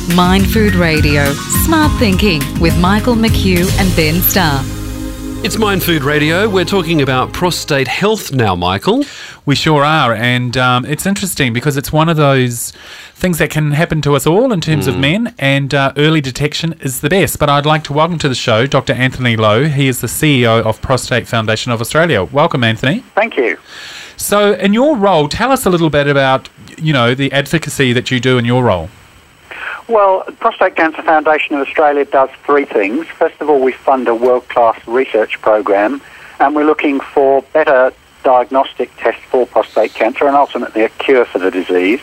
Mind Food Radio, Smart Thinking with Michael McHugh and Ben Starr. It's Mind Food Radio. We're talking about prostate health now, Michael. We sure are, and it's interesting because it's one of those things that can happen to us all in terms of men, and early detection is the best. But I'd like to welcome to the show Dr. Anthony Lowe. He is the CEO of Prostate Foundation of Australia. Welcome, Anthony. Thank you. So in your role, tell us a little bit about, the advocacy that you do in your role. Well, Prostate Cancer Foundation of Australia does three things. First of all, we fund a world-class research program, and we're looking for better diagnostic tests for prostate cancer and ultimately a cure for the disease.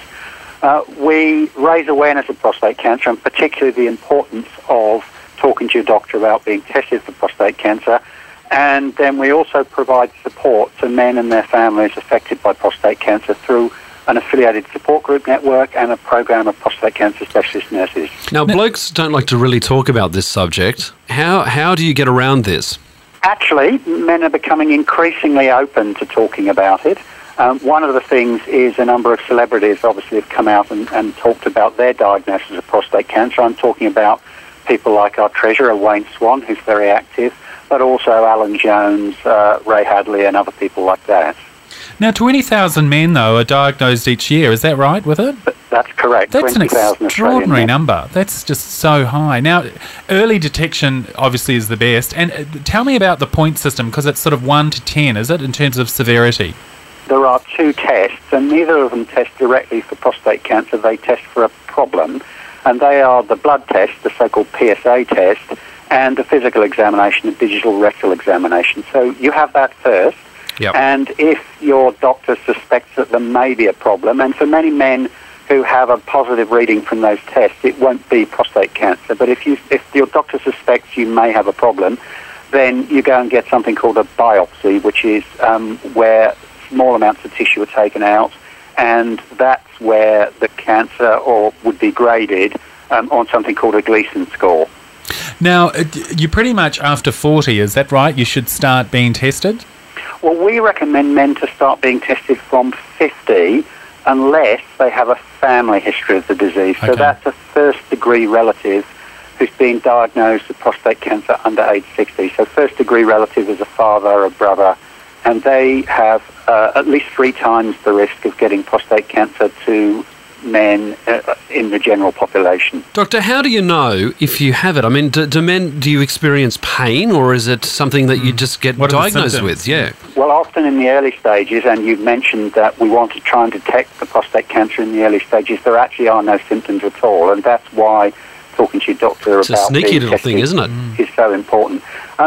We raise awareness of prostate cancer, and particularly the importance of talking to your doctor about being tested for prostate cancer. And then we also provide support to men and their families affected by prostate cancer through an affiliated support group network and a program of prostate cancer specialist nurses. Now, blokes don't like to really talk about this subject. How do you get around this? Actually, men are becoming increasingly open to talking about it. One of the things is a number of celebrities obviously have come out and talked about their diagnosis of prostate cancer. I'm talking about people like our treasurer, Wayne Swan, who's very active, but also Alan Jones, Ray Hadley and other people like that. Now, 20,000 men, though, are diagnosed each year. Is that right with it? That's correct. That's an extraordinary number. That's just so high. Now, early detection obviously is the best. And tell me about the point system, because it's sort of 1 to 10, is it, in terms of severity? There are two tests, and neither of them test directly for prostate cancer. They test for a problem, and they are the blood test, the so-called PSA test, and the physical examination, the digital rectal examination. So you have that first. Yep. And if your doctor suspects that there may be a problem, and for many men who have a positive reading from those tests, it won't be prostate cancer. But if your doctor suspects you may have a problem, then you go and get something called a biopsy, which is where small amounts of tissue are taken out, and that's where the cancer would be graded on something called a Gleason score. Now, you pretty much after 40, is that right? You should start being tested? Well, we recommend men to start being tested from 50 unless they have a family history of the disease. Okay. So that's a first-degree relative who's been diagnosed with prostate cancer under age 60. So first-degree relative is a father or a brother, and they have at least 3 times the risk of getting prostate cancer to men in the general population. Doctor, how do you know if you have it? I mean, do you experience pain, or is it something that you just get diagnosed with? Yeah. Well, often in the early stages, and you've mentioned that we want to try and detect the prostate cancer in the early stages, there actually are no symptoms at all, and that's why talking to your doctor it's about a sneaky little thing, isn't it? Is so important.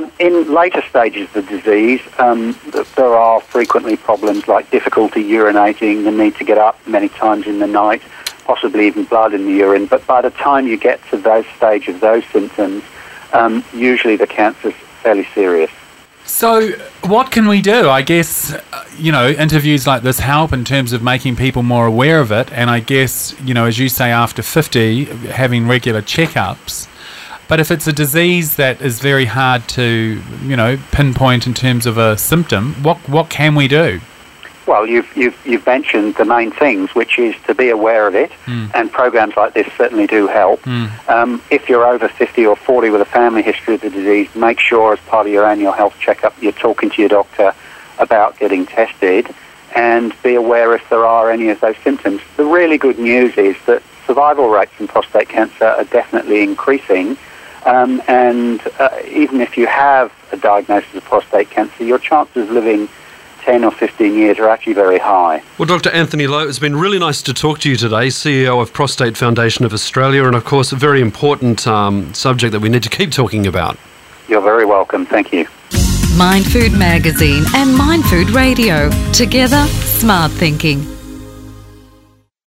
In later stages of the disease, there are frequently problems like difficulty urinating, the need to get up many times in the night, possibly even blood in the urine. But by the time you get to those stages, those symptoms, usually the cancer's fairly serious. So what can we do? I guess, interviews like this help in terms of making people more aware of it. And I guess, as you say, after 50, having regular checkups. But if it's a disease that is very hard to, pinpoint in terms of a symptom, what can we do? Well, you've mentioned the main things, which is to be aware of it, and programs like this certainly do help. If you're over 50 or 40 with a family history of the disease, make sure as part of your annual health checkup you're talking to your doctor about getting tested, and be aware if there are any of those symptoms. The really good news is that survival rates in prostate cancer are definitely increasing, and even if you have a diagnosis of prostate cancer, your chances of living 10 or 15 years are actually very high. Well, Dr. Anthony Lowe, it's been really nice to talk to you today, CEO of Prostate Foundation of Australia, and of course a very important subject that we need to keep talking about. You're very welcome. Thank you. Mind Food Magazine and Mind Food Radio. Together, smart thinking.